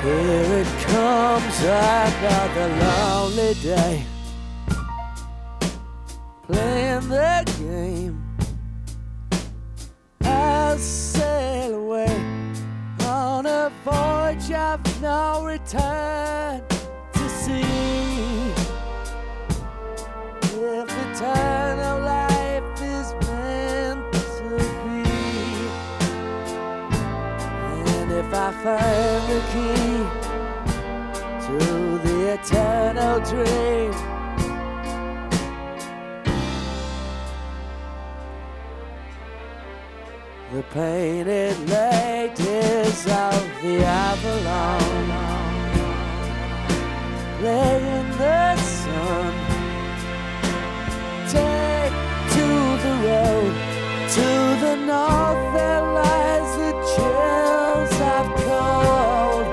Here it comes, another lonely day, playing the game. I'll sail away on a voyage of no return to sea. If eternal life is meant to be, and if I find the key to the eternal dream, the painted ladies of the Avalon lay in the sun. Take to the road, to the north there lies the chills of cold.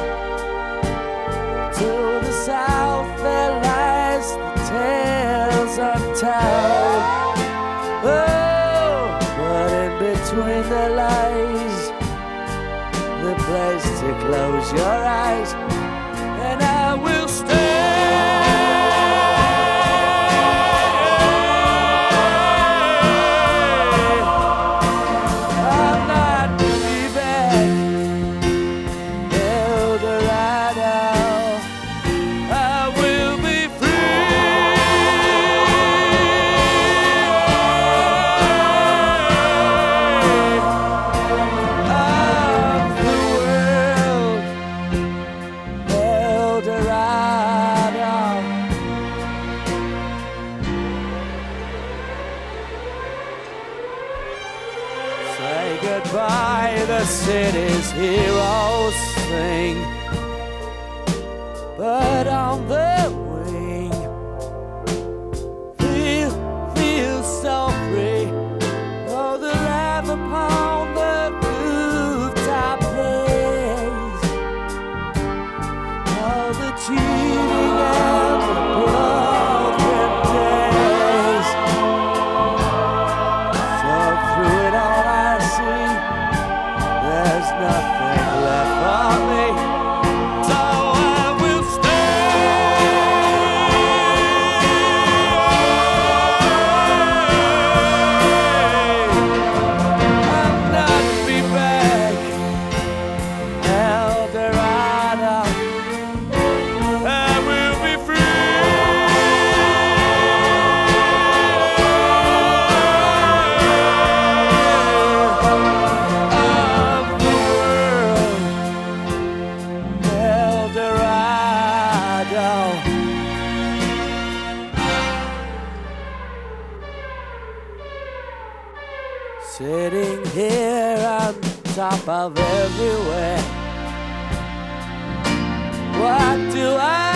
To the south there lies the tales untold. Oh, but in between the lies, the place to close your eyes, and I will stay. Say goodbye, the city's heroes sing, but on the wing, feel so free. Oh, the laugh upon the rooftop plays, oh, the cheating and the broken days. So through it all there's nothing left for me, so I will stay. I'll not be back, El Dorado. I will be free. Sitting here on top of everywhere, what do I